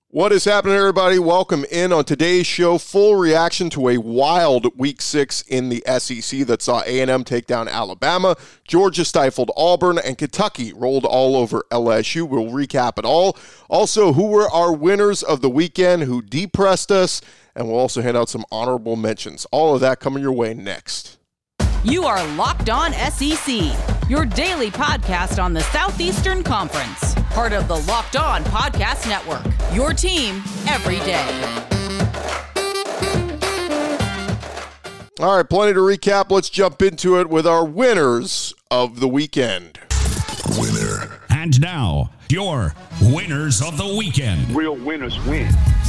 What is happening, everybody? Welcome in on today's show. Full reaction to a wild Week 6 in the SEC that saw A&M take down Alabama, Georgia stifled Auburn, and Kentucky rolled all over LSU. We'll recap it all. Also, who were our winners of the weekend, who depressed us, and we'll also hand out some honorable mentions. All of that coming your way next. You are Locked On SEC, your daily podcast on the Southeastern Conference. Part of the Locked On Podcast Network, your team every day. All right, plenty to recap. Let's jump into it with our winners of the weekend. Winner. And now, your winners of the weekend. Real winners win.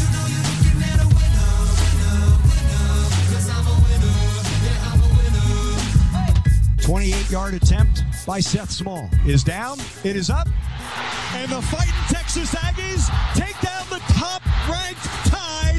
28-yard attempt by Seth Small is down, it is up, and the fighting Texas Aggies take down the top-ranked Tide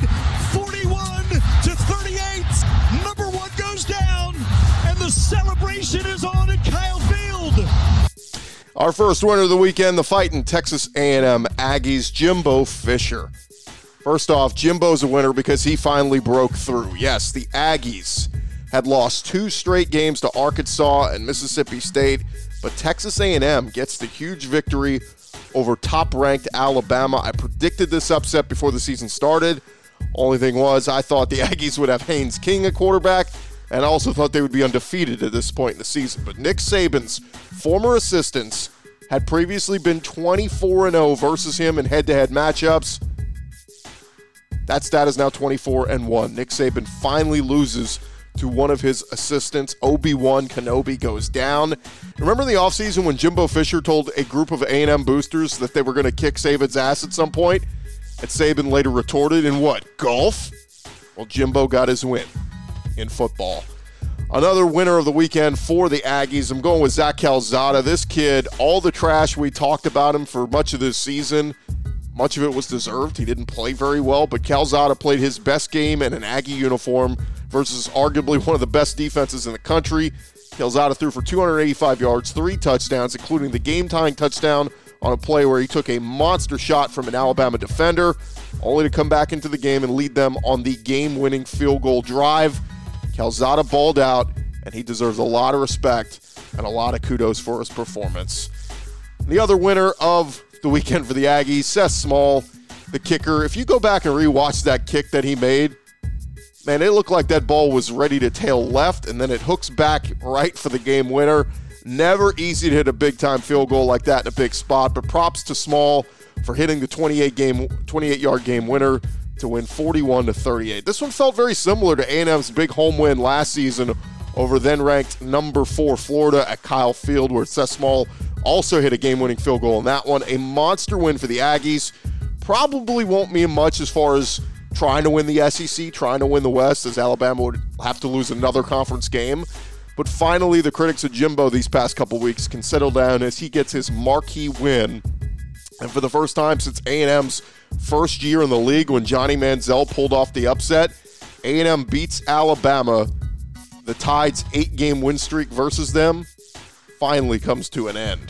41-38. Number one goes down, and the celebration is on at Kyle Field. Our first winner of the weekend, the fighting Texas A&M Aggies, Jimbo Fisher. First off, Jimbo's a winner because he finally broke through. Yes, the Aggies had lost 2 straight games to Arkansas and Mississippi State, but Texas A&M gets the huge victory over top-ranked Alabama. I predicted this upset before the season started. Only thing was, I thought the Aggies would have Haynes King at quarterback, and I also thought they would be undefeated at this point in the season. But Nick Saban's former assistants had previously been 24-0 versus him in head-to-head matchups. That stat is now 24-1. Nick Saban finally loses to one of his assistants. Obi-Wan Kenobi goes down. Remember the offseason when Jimbo Fisher told a group of A&M boosters that they were going to kick Saban's ass at some point? And Saban later retorted in what? Golf? Well, Jimbo got his win in football. Another winner of the weekend for the Aggies. I'm going with Zach Calzada. This kid, all the trash we talked about him for much of this season, much of it was deserved. He didn't play very well, but Calzada played his best game in an Aggie uniform versus arguably one of the best defenses in the country. Calzada threw for 285 yards, 3 touchdowns, including the game-tying touchdown on a play where he took a monster shot from an Alabama defender, only to come back into the game and lead them on the game-winning field goal drive. Calzada balled out, and he deserves a lot of respect and a lot of kudos for his performance. The other winner of the weekend for the Aggies, Seth Small, the kicker. If you go back and rewatch that kick that he made, man, it looked like that ball was ready to tail left, and then it hooks back right for the game winner. Never easy to hit a big-time field goal like that in a big spot, but props to Small for hitting the 28-yard game winner to win 41-38. This one felt very similar to A&M's big home win last season over then-ranked number 4 Florida at Kyle Field, where Seth Small also hit a game-winning field goal in that one. A monster win for the Aggies. Probably won't mean much as far as trying to win the SEC, trying to win the West, as Alabama would have to lose another conference game. But finally, the critics of Jimbo these past couple weeks can settle down as he gets his marquee win. And for the first time since A&M's first year in the league, when Johnny Manziel pulled off the upset, A&M beats Alabama. The Tide's 8-game win streak versus them finally comes to an end.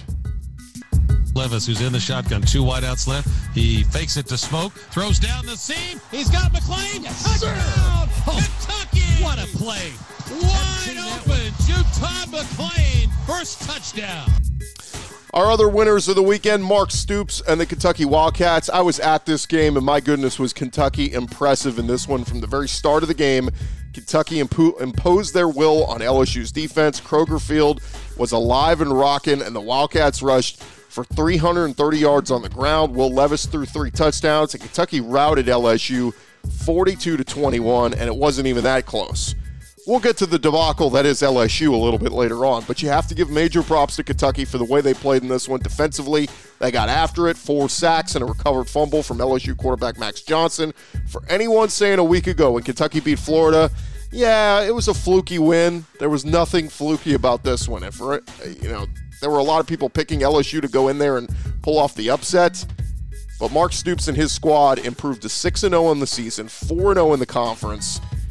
Levis, who's in the shotgun, 2 wideouts left. He fakes it to Smoke, throws down the seam. He's got McClain. Yes, touchdown, Kentucky! What a play! Wide open, Juton McClain, first touchdown. Our other winners of the weekend, Mark Stoops and the Kentucky Wildcats. I was at this game, and my goodness, was Kentucky impressive in this one. From the very start of the game, Kentucky imposed their will on LSU's defense. Kroger Field was alive and rocking, and the Wildcats rushed for 330 yards on the ground. Will Levis threw 3 touchdowns, and Kentucky routed LSU 42-21, and it wasn't even that close. We'll get to the debacle that is LSU a little bit later on, but you have to give major props to Kentucky for the way they played in this one. Defensively, they got after it, 4 sacks and a recovered fumble from LSU quarterback Max Johnson. For anyone saying a week ago when Kentucky beat Florida, yeah, it was a fluky win, there was nothing fluky about this one. And for, there were a lot of people picking LSU to go in there and pull off the upset. But Mark Stoops and his squad improved to 6-0 in the season, 4-0 in the conference.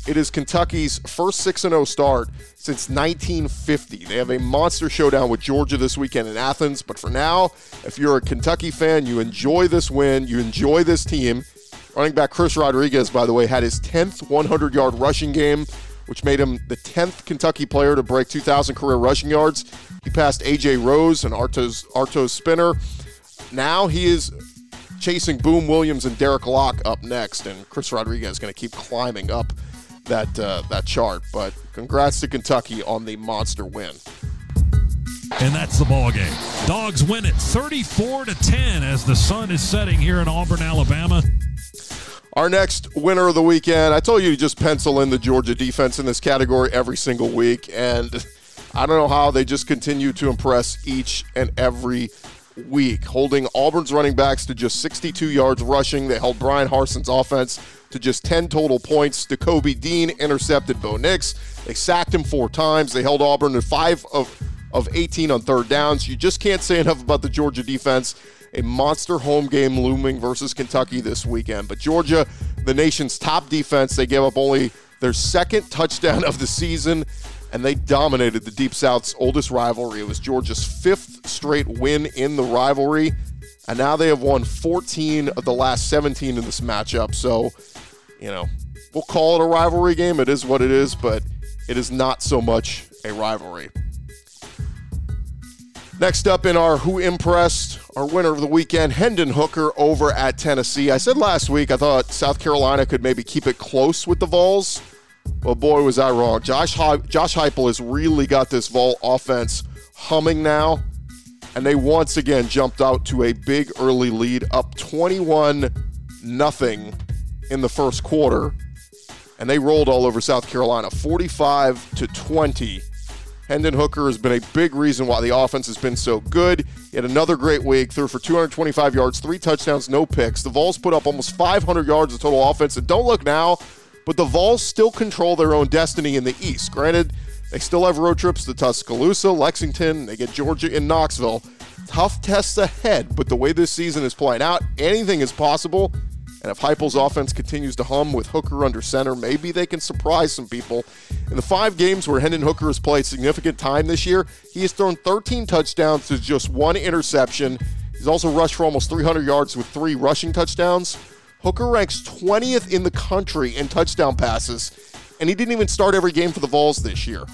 It is Kentucky's first 6-0 start since 1950. They have a monster showdown with Georgia this weekend in Athens. But for now, if you're a Kentucky fan, you enjoy this win, you enjoy this team. Running back Chris Rodriguez, by the way, had his 10th 100-yard rushing game, which made him the 10th Kentucky player to break 2,000 career rushing yards. He passed A.J. Rose and Artos Spinner. Now he is chasing Boom Williams and Derek Locke up next, and Chris Rodriguez is going to keep climbing up that chart. But congrats to Kentucky on the monster win. And that's the ball game. Dogs win it 34-10 as the sun is setting here in Auburn, Alabama. Our next winner of the weekend, I told you to just pencil in the Georgia defense in this category every single week, and I don't know how they just continue to impress each and every week, holding Auburn's running backs to just 62 yards rushing. They held Brian Harson's offense to just 10 total points. D'Kobe Dean intercepted Bo Nix. They sacked him 4 times. They held Auburn to 5 of 18 on third downs. You just can't say enough about the Georgia defense. A monster home game looming versus Kentucky this weekend. But Georgia, the nation's top defense, they gave up only their second touchdown of the season, and they dominated the Deep South's oldest rivalry. It was Georgia's 5th straight win in the rivalry, and now they have won 14 of the last 17 in this matchup. So, we'll call it a rivalry game. It is what it is, but it is not so much a rivalry. Next up in our Who Impressed, our winner of the weekend, Hendon Hooker over at Tennessee. I said last week I thought South Carolina could maybe keep it close with the Vols. Well, boy, was I wrong. Josh Heupel has really got this Vol offense humming now, and they once again jumped out to a big early lead, up 21-0 in the first quarter, and they rolled all over South Carolina, 45-20. Hendon Hooker has been a big reason why the offense has been so good. He had another great week, threw for 225 yards, 3 touchdowns, no picks. The Vols put up almost 500 yards of total offense, and don't look now, but the Vols still control their own destiny in the East. Granted, they still have road trips to Tuscaloosa, Lexington, they get Georgia in Knoxville. Tough tests ahead, but the way this season is playing out, anything is possible. And if Heupel's offense continues to hum with Hooker under center, maybe they can surprise some people. In the 5 games where Hendon Hooker has played significant time this year, he has thrown 13 touchdowns to just 1 interception. He's also rushed for almost 300 yards with 3 rushing touchdowns. Hooker ranks 20th in the country in touchdown passes, and he didn't even start every game for the Vols this year.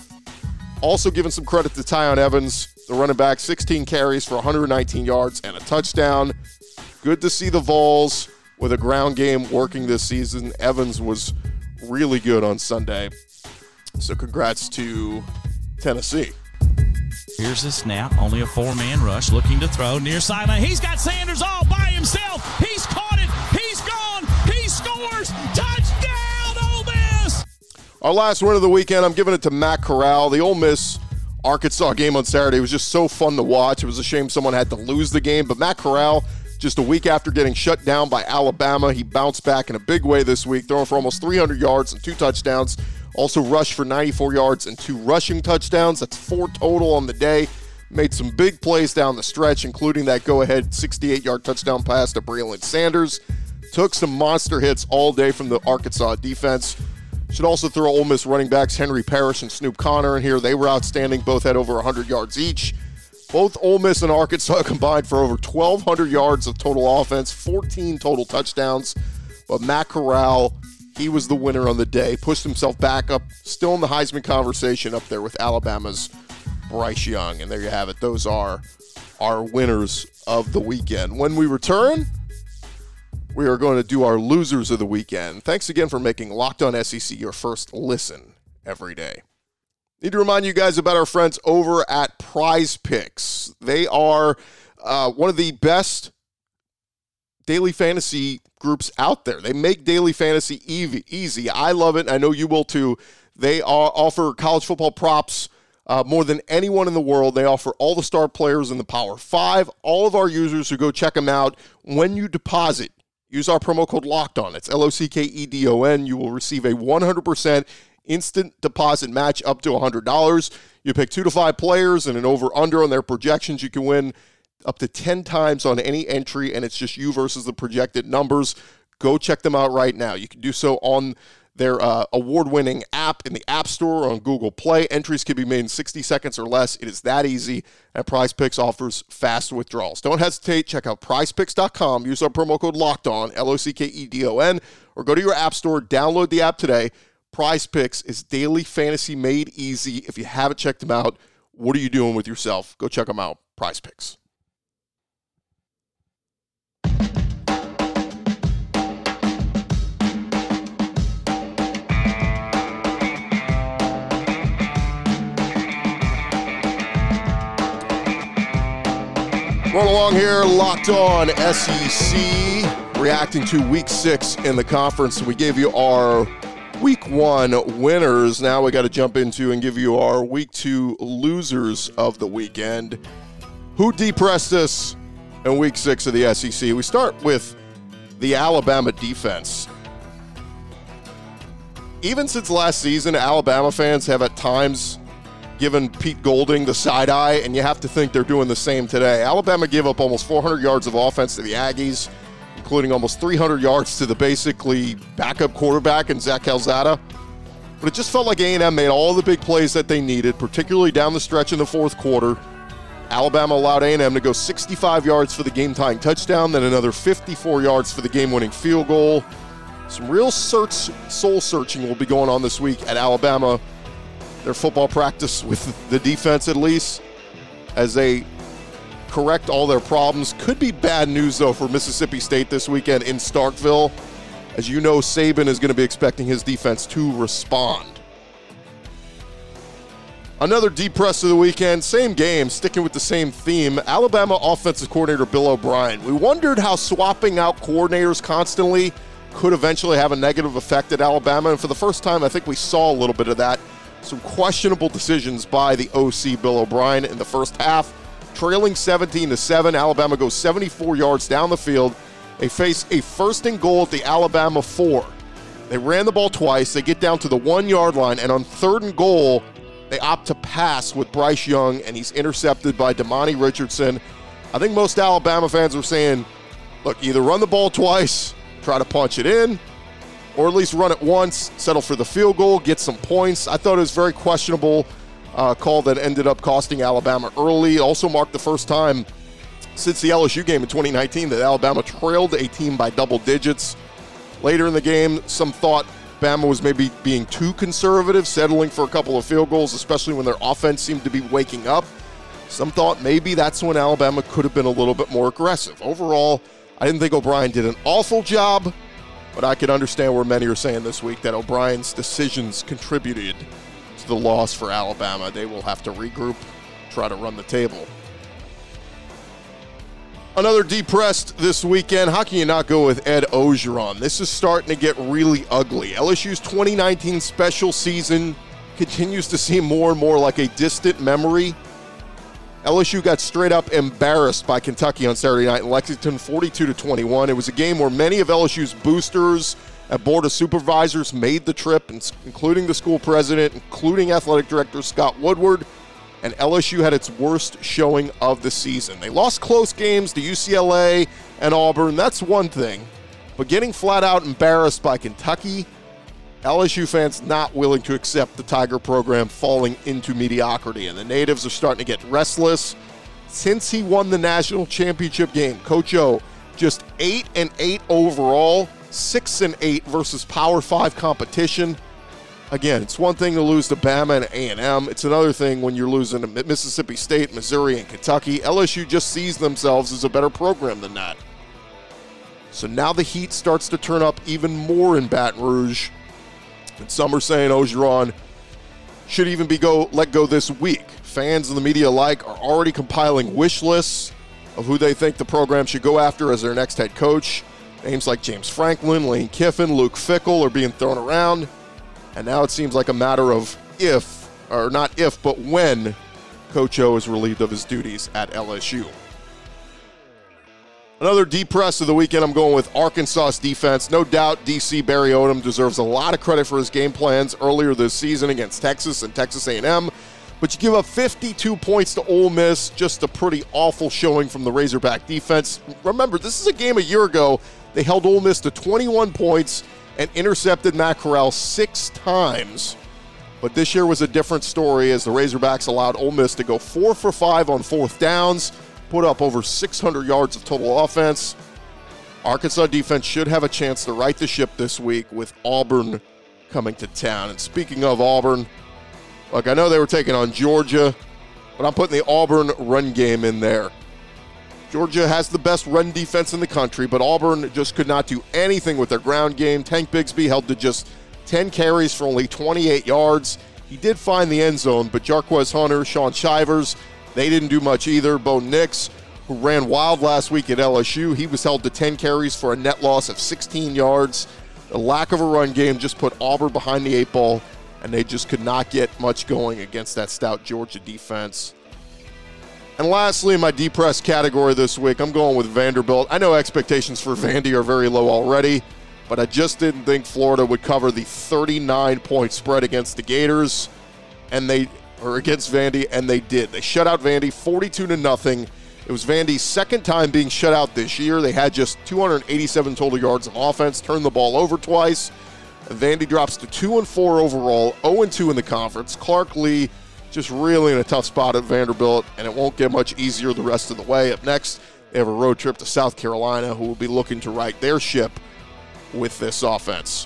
Also giving some credit to Tyon Evans, the running back, 16 carries for 119 yards and a touchdown. Good to see the Vols with a ground game working this season. Evans was really good on Sunday. So congrats to Tennessee. Here's the snap. Only a 4-man rush looking to throw near sideline. He's got Sanders all by himself. He's caught it. He's gone. He scores. Touchdown, Ole Miss. Our last win of the weekend, I'm giving it to Matt Corral. The Ole Miss Arkansas game on Saturday was just so fun to watch. It was a shame someone had to lose the game. But Matt Corral, just a week after getting shut down by Alabama, he bounced back in a big way this week, throwing for almost 300 yards and 2 touchdowns. Also rushed for 94 yards and 2 rushing touchdowns. That's 4 total on the day. Made some big plays down the stretch, including that go-ahead 68-yard touchdown pass to Braylon Sanders. Took some monster hits all day from the Arkansas defense. Should also throw Ole Miss running backs Henry Parrish and Snoop Connor in here. They were outstanding. Both had over 100 yards each. Both Ole Miss and Arkansas combined for over 1,200 yards of total offense, 14 total touchdowns. But Matt Corral, he was the winner on the day, pushed himself back up, still in the Heisman conversation up there with Alabama's Bryce Young. And there you have it. Those are our winners of the weekend. When we return, we are going to do our losers of the weekend. Thanks again for making Locked On SEC your first listen every day. Need to remind you guys about our friends over at Prize Picks. They are one of the best daily fantasy groups out there. They make daily fantasy easy. I love it. I know you will too. They offer college football props more than anyone in the world. They offer all the star players in the Power 5. All of our users who go check them out, when you deposit, use our promo code LOCKEDON. It's LOCKEDON. You will receive a 100% instant deposit match up to $100. You pick 2 to 5 players and an over-under on their projections. You can win up to 10 times on any entry, and it's just you versus the projected numbers. Go check them out right now. You can do so on their award-winning app in the App Store or on Google Play. Entries can be made in 60 seconds or less. It is that easy, and PrizePicks offers fast withdrawals. Don't hesitate. Check out PrizePicks.com. Use our promo code LOCKEDON, LOCKEDON, or go to your App Store, download the app today. PrizePicks is daily fantasy made easy. If you haven't checked them out, what are you doing with yourself? Go check them out. PrizePicks. Run along here, Locked On SEC, reacting to Week 6 in the conference. We gave you our Week 1 winners. Now we got to jump into and give you our Week 2 losers of the weekend. Who depressed us in Week 6 of the SEC? We start with the Alabama defense. Even since last season, Alabama fans have at times given Pete Golding the side eye, and you have to think they're doing the same today. Alabama gave up almost 400 yards of offense to the Aggies, including almost 300 yards to the basically backup quarterback in Zach Calzada. But it just felt like A&M made all the big plays that they needed, particularly down the stretch in the fourth quarter. Alabama allowed A&M to go 65 yards for the game-tying touchdown, then another 54 yards for the game-winning field goal. Some real soul-searching will be going on this week at Alabama, their football practice with the defense at least, as they correct all their problems. Could be bad news, though, for Mississippi State this weekend in Starkville. As you know, Saban is going to be expecting his defense to respond. Another depress of the weekend, same game, sticking with the same theme. Alabama offensive coordinator Bill O'Brien. We wondered how swapping out coordinators constantly could eventually have a negative effect at Alabama, and for the first time, I think we saw a little bit of that. Some questionable decisions by the OC Bill O'Brien in the first half. Trailing 17-7, Alabama goes 74 yards down the field. They face a first and goal at the Alabama 4. They ran the ball twice. They get down to the 1-yard line, and on third and goal, they opt to pass with Bryce Young, and he's intercepted by Damani Richardson. I think most Alabama fans were saying, look, either run the ball twice, try to punch it in, or at least run it once, settle for the field goal, get some points. I thought it was a very questionable call that ended up costing Alabama early. Also marked the first time since the LSU game in 2019 that Alabama trailed a team by double digits. Later in the game, some thought Bama was maybe being too conservative, settling for a couple of field goals, especially when their offense seemed to be waking up. Some thought maybe that's when Alabama could have been a little bit more aggressive. Overall, I didn't think O'Brien did an awful job, but I can understand where many are saying this week that O'Brien's decisions contributed to the loss for Alabama. They will have to regroup, try to run the table. Another depressed this weekend. How can you not go with Ed Orgeron? This is starting to get really ugly. LSU's 2019 special season continues to seem more and more like a distant memory. LSU got straight up embarrassed by Kentucky on Saturday night in Lexington, 42-21. It was a game where many of LSU's boosters and board of supervisors made the trip, including the school president, including athletic director Scott Woodward, and LSU had its worst showing of the season. They lost close games to UCLA and Auburn. That's one thing, but getting flat out embarrassed by Kentucky, LSU fans not willing to accept the Tiger program falling into mediocrity, and the natives are starting to get restless. Since he won the national championship game, Coach O, just 8-8 overall, 6-8 versus Power 5 competition. Again, it's one thing to lose to Bama and A&M. It's another thing when you're losing to Mississippi State, Missouri, and Kentucky. LSU just sees themselves as a better program than that. So now the heat starts to turn up even more in Baton Rouge. And some are saying Orgeron should even be let go this week. Fans and the media alike are already compiling wish lists of who they think the program should go after as their next head coach. Names like James Franklin, Lane Kiffin, Luke Fickell are being thrown around. And now it seems like a matter of but when Coach O is relieved of his duties at LSU. Another depress of the weekend, I'm going with Arkansas's defense. No doubt DC Barry Odom deserves a lot of credit for his game plans earlier this season against Texas and Texas A&M. But you give up 52 points to Ole Miss, just a pretty awful showing from the Razorback defense. Remember, this is a game a year ago. They held Ole Miss to 21 points and intercepted Matt Corral 6 times. But this year was a different story as the Razorbacks allowed Ole Miss to go 4 for 5 on 4th downs, put up over 600 yards of total offense. Arkansas defense should have a chance to right the ship this week with Auburn coming to town. And speaking of Auburn, look, I know they were taking on Georgia, but I'm putting the Auburn run game in there. Georgia has the best run defense in the country, but Auburn just could not do anything with their ground game. Tank Bigsby held to just 10 carries for only 28 yards. He did find the end zone, but Jarquez Hunter, Sean Shivers, they didn't do much either. Bo Nix, who ran wild last week at LSU, he was held to 10 carries for a net loss of 16 yards. The lack of a run game just put Auburn behind the 8 ball, and they just could not get much going against that stout Georgia defense. And lastly, in my depressed category this week, I'm going with Vanderbilt. I know expectations for Vandy are very low already, but I just didn't think Florida would cover the 39-point spread against the Gators, against Vandy, and they did. They shut out Vandy 42-0. It was Vandy's second time being shut out this year. They had just 287 total yards of offense, turned the ball over twice. Vandy drops to 2-4 overall, 0-2 in the conference. Clark Lee just really in a tough spot at Vanderbilt, and it won't get much easier the rest of the way. Up next, they have a road trip to South Carolina, who will be looking to right their ship with this offense.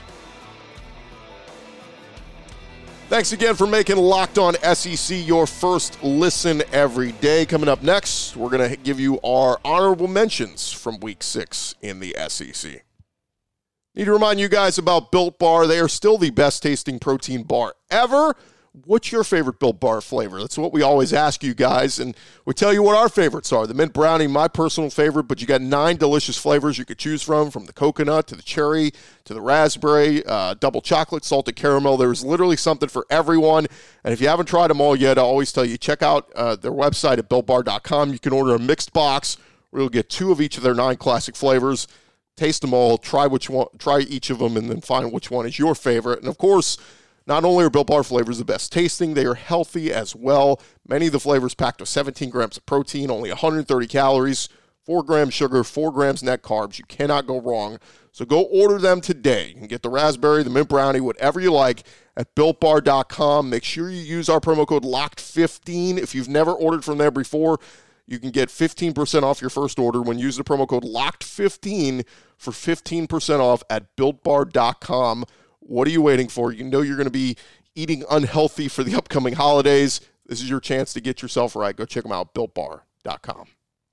Thanks again for making Locked On SEC your first listen every day. Coming up next, we're going to give you our honorable mentions from Week 6 in the SEC. Need to remind you guys about Built Bar. They are still the best tasting protein bar ever. What's your favorite Built Bar flavor? That's what we always ask you guys, and we tell you what our favorites are. The mint brownie, my personal favorite, but you got 9 delicious flavors you could choose from the coconut to the cherry to the raspberry, double chocolate, salted caramel. There's literally something for everyone, and if you haven't tried them all yet, I always tell you, check out their website at BuiltBar.com. You can order a mixed box where you'll get 2 of each of their 9 classic flavors. Taste them all, try each of them, and then find which one is your favorite. And, of course, not only are Built Bar flavors the best tasting, they are healthy as well. Many of the flavors packed with 17 grams of protein, only 130 calories, 4 grams sugar, 4 grams net carbs. You cannot go wrong. So go order them today. You can get the raspberry, the mint brownie, whatever you like at BuiltBar.com. Make sure you use our promo code LOCKED15. If you've never ordered from there before, you can get 15% off your first order when you use the promo code LOCKED15 for 15% off at BuiltBar.com. What are you waiting for? You know you're going to be eating unhealthy for the upcoming holidays. This is your chance to get yourself right. Go check them out, BuiltBar.com.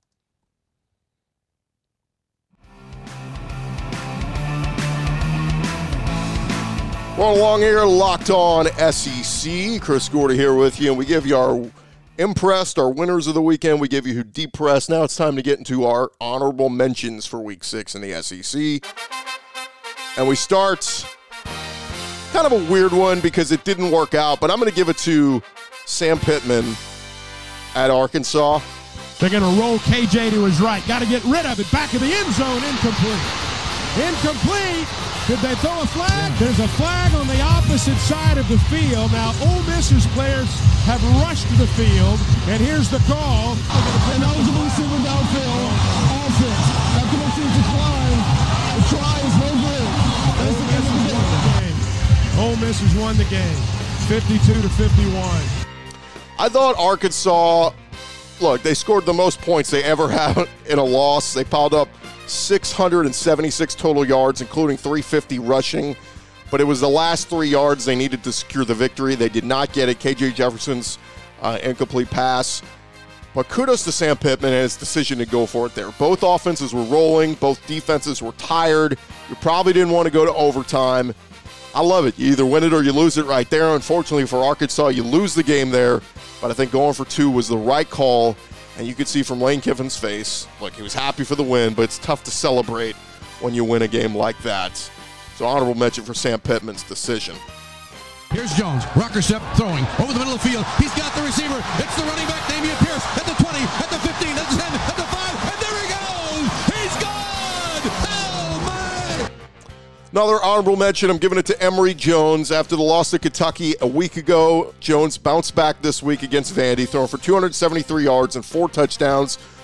Rolling along here, Locked On SEC. Chris Gordy here with you, and we give you our impressed, our winners of the weekend. We give you who depressed. Now it's time to get into our honorable mentions for Week 6 in the SEC. And we start kind of a weird one because it didn't work out, but I'm going to give it to Sam Pittman at Arkansas. They're going to roll KJ to his right. Got to get rid of it. Back of the end zone. Incomplete. Incomplete. Did they throw a flag? There's a flag on the opposite side of the field. Now, Ole Miss's players have rushed the field, and here's the call. An eligible receiver downfield. Offense. After the season flying, the try is no good. That's the end of the game. Ole Miss has won the game, 52-51. I thought Arkansas, look, they scored the most points they ever had in a loss. They piled up 676 total yards, including 350 rushing. But it was the last 3 yards they needed to secure the victory. They did not get it. KJ Jefferson's incomplete pass. But kudos to Sam Pittman and his decision to go for it there. Both offenses were rolling. Both defenses were tired. You probably didn't want to go to overtime. I love it. You either win it or you lose it right there. Unfortunately for Arkansas, you lose the game there. But I think going for 2 was the right call. And you could see from Lane Kiffin's face, look, he was happy for the win, but it's tough to celebrate when you win a game like that. So honorable mention for Sam Pittman's decision. Here's Jones. Rocker step throwing over the middle of the field. He's got the receiver. It's the running back, Damian Pierce, at the 20, at the 15, at the 10, at the 5, and there he goes. He's gone. Oh, man. Another honorable mention, I'm giving it to Emory Jones. After the loss to Kentucky a week ago, Jones bounced back this week against Vandy, throwing for 273 yards and 4 touchdowns,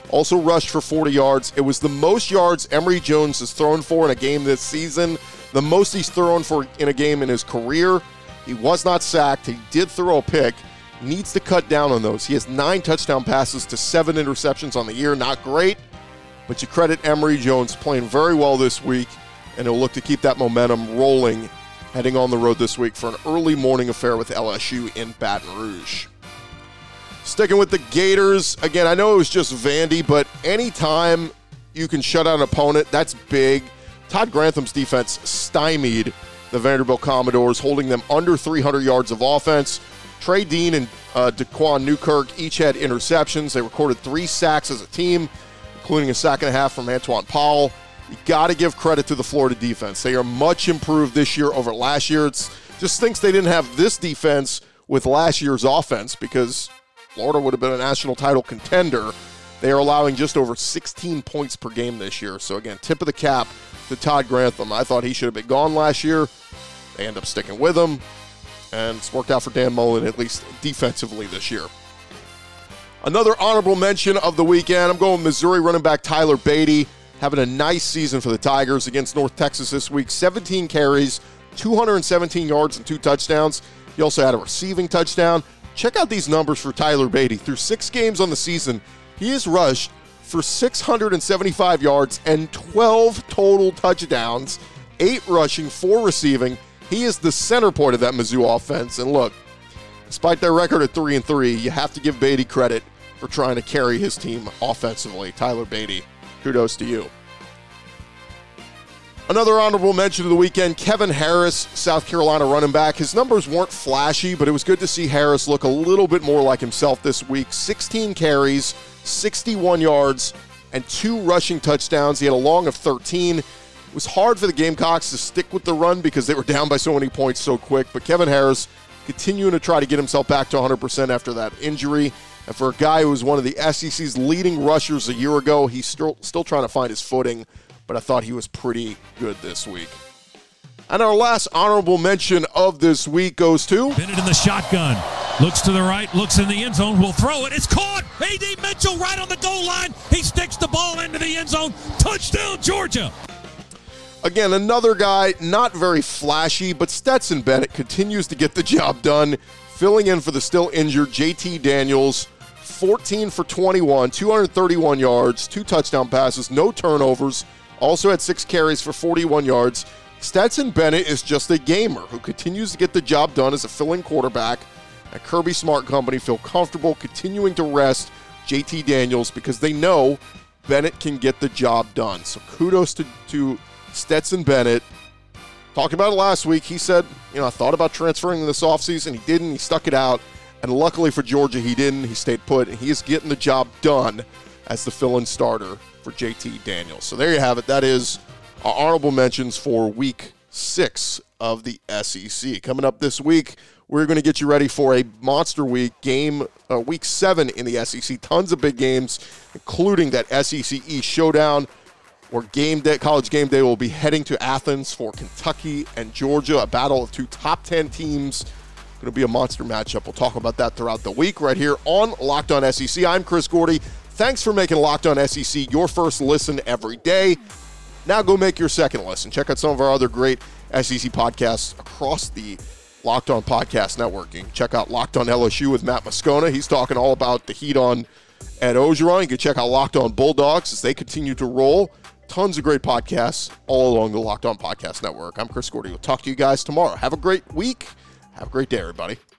Also rushed for 40 yards. It was the most yards Emory Jones has thrown for in a game this season, the most he's thrown for in a game in his career. He was not sacked. He did throw a pick. Needs to cut down on those. He has 9 touchdown passes to 7 interceptions on the year. Not great, but you credit Emory Jones playing very well this week, and he'll look to keep that momentum rolling heading on the road this week for an early morning affair with LSU in Baton Rouge. Sticking with the Gators, again, I know it was just Vandy, but anytime you can shut out an opponent, that's big. Todd Grantham's defense stymied the Vanderbilt Commodores, holding them under 300 yards of offense. Trey Dean and Daquan Newkirk each had interceptions. They recorded 3 sacks as a team, including a sack and a half from Antoine Powell. You got to give credit to the Florida defense. They are much improved this year over last year. It's just stinks they didn't have this defense with last year's offense because Florida would have been a national title contender. They are allowing just over 16 points per game this year. So, again, tip of the cap to Todd Grantham. I thought he should have been gone last year. They end up sticking with him. And it's worked out for Dan Mullen, at least defensively this year. Another honorable mention of the weekend, I'm going Missouri running back Tyler Beatty, having a nice season for the Tigers against North Texas this week. 17 carries, 217 yards, and 2 touchdowns. He also had a receiving touchdown. Check out these numbers for Tyler Beatty. Through 6 games on the season, he has rushed for 675 yards and 12 total touchdowns, 8 rushing, 4 receiving. He is the center point of that Mizzou offense. And look, despite their record at 3-3, you have to give Beatty credit for trying to carry his team offensively. Tyler Beatty, kudos to you. Another honorable mention of the weekend, Kevin Harris, South Carolina running back. His numbers weren't flashy, but it was good to see Harris look a little bit more like himself this week. 16 carries, 61 yards, and 2 rushing touchdowns. He had a long of 13. It was hard for the Gamecocks to stick with the run because they were down by so many points so quick, but Kevin Harris continuing to try to get himself back to 100% after that injury. And for a guy who was one of the SEC's leading rushers a year ago, he's still trying to find his footing, but I thought he was pretty good this week. And our last honorable mention of this week goes to Bennett in the shotgun. Looks to the right, looks in the end zone, will throw it. It's caught. A.D. Mitchell right on the goal line. He sticks the ball into the end zone. Touchdown, Georgia. Again, another guy, not very flashy, but Stetson Bennett continues to get the job done, filling in for the still injured JT Daniels. 14 for 21, 231 yards, 2 touchdown passes, no turnovers. Also had 6 carries for 41 yards. Stetson Bennett is just a gamer who continues to get the job done as a fill-in quarterback. And Kirby Smart Company feel comfortable continuing to rest JT Daniels because they know Bennett can get the job done. So kudos to Stetson Bennett. Talked about it last week. He said, I thought about transferring this offseason. He didn't. He stuck it out. And luckily for Georgia, he didn't. He stayed put. And he is getting the job done as the fill-in starter for JT Daniels. So there you have it. That is our honorable mentions for Week 6 of the SEC. Coming up this week, we're going to get you ready for a monster week, Week 7 in the SEC. Tons of big games, including that SEC East showdown, where College Game Day will be heading to Athens for Kentucky and Georgia, a battle of 2 top 10 teams. Going to be a monster matchup. We'll talk about that throughout the week right here on Locked On SEC. I'm Chris Gordy. Thanks for making Locked On SEC your first listen every day. Now go make your second listen. Check out some of our other great SEC podcasts across the Locked On Podcast Network. You can check out Locked On LSU with Matt Moscona. He's talking all about the heat on Ed Ogeron. You can check out Locked On Bulldogs as they continue to roll. Tons of great podcasts all along the Locked On Podcast Network. I'm Chris Gordy. We'll talk to you guys tomorrow. Have a great week. Have a great day, everybody.